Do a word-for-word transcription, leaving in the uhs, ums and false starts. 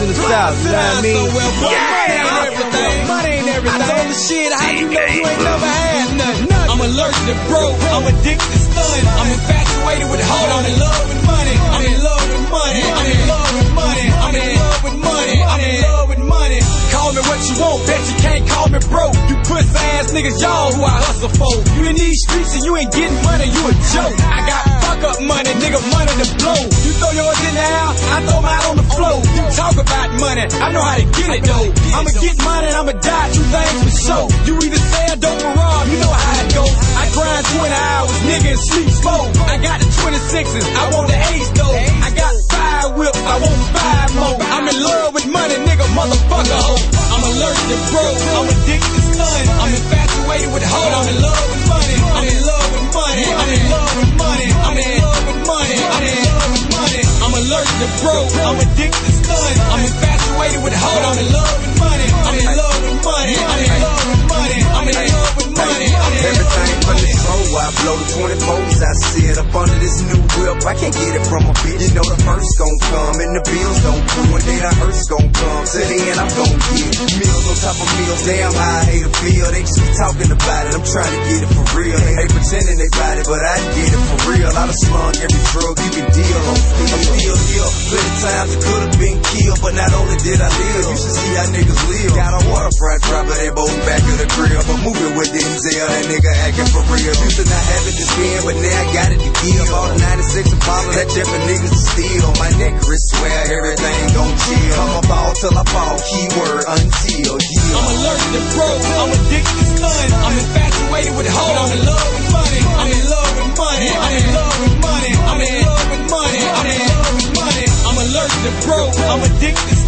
to the south, you know what I mean? Yeah! Money ain't everything. I told the shit, how you know you ain't never had nothing? I'm allergic to broke, I'm addicted to stun. I'm infatuated with hoes, I'm in love with money. I'm in love with money, I'm in love with money. I'm in love with money, I'm in love with money. Call me what you want, bet you can't call me broke. You pussy ass niggas, y'all who I hustle for. You in these streets and you ain't getting money, you a joke. I got fuck up money, nigga, money to blow. You throw yours in the air, I throw mine on the floor. You talk about money, I know how to get it though. I'ma get money and I'ma die, two things for sure. You either sell dope or rob, you know how it go. I grind twenty hours, nigga, and sleep slow. I got the twenty-sixes, I want the A's though. I got five whips, I want five more. I'm in love with money, nigga, motherfucker ho. I'm allergic to broke, I'm addicted to stun. I'm infatuated with hoes, I'm in love with money. I'm in love with money, I'm in love with money. I'm in love with money, I'm in love with money. I'm allergic to broke, I'm addicted to stun. I'm infatuated with hoes, I'm in love with money. I'm in love with money, I'm in love with money. I'm in love with money. Everything from the soul, I blow the twenty-fours, I sit up under this new whip. I can't get it from a bitch. You know the first gon' come and the bills don't come. One day the hearse gon' come, till then I'm gon' get meals on top of meals. Damn how I hate to feel. They keep talking about it, I'm trying to get it for real. They ain't pretending they got it, but I get it for real. I done slung every drug you can deal on. I'm still here, plenty times it could've been killed, but not only did I live, you should see how niggas live. Got a waterfront dropper, they both back of the crib. I'm moving with Denzel, that nigga acting for real. Used to not have it to spend, but now I got it to give. All the ninety-six Apollo, that jet for niggas to steal. My neck wrist swear everything gon' chill. I'ma ball till I fall, keyword until, yeah. I'm allergic to broke, I'm addicted to stun. I'm infatuated with hoes, I'm in love with money. I'm in love with money, I'm in love with money. I'm in love with money, I'm in love with money. I'm allergic to broke, I'm addicted to